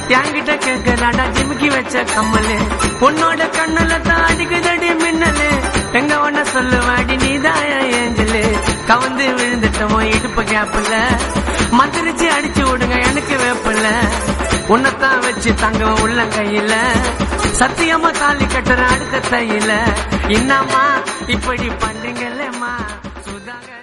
என்கிட்ட கேக்குறாடா ஜிமிக்கி வச்ச கம்மலு, உன்னோட கண்ணுல தான் அடிக்குதடி மின்னலு, எங்க ஒன்ன சொல்லுவாடி நீதான் ஏஞ்சலு, கவந்து விழுந்துட்டோமோ இடுப்பு கேப்புல, மந்திரிச்சு அடிச்சு விடுங்க எனக்கு வேப்பல, உன்னத்தான் வச்சு தங்க உள்ள கையில, சத்தியமா தாலி கட்டுற அடுத்த தையில, என்னம்மா இப்படி பண்றீங்களேம்மா சுதாக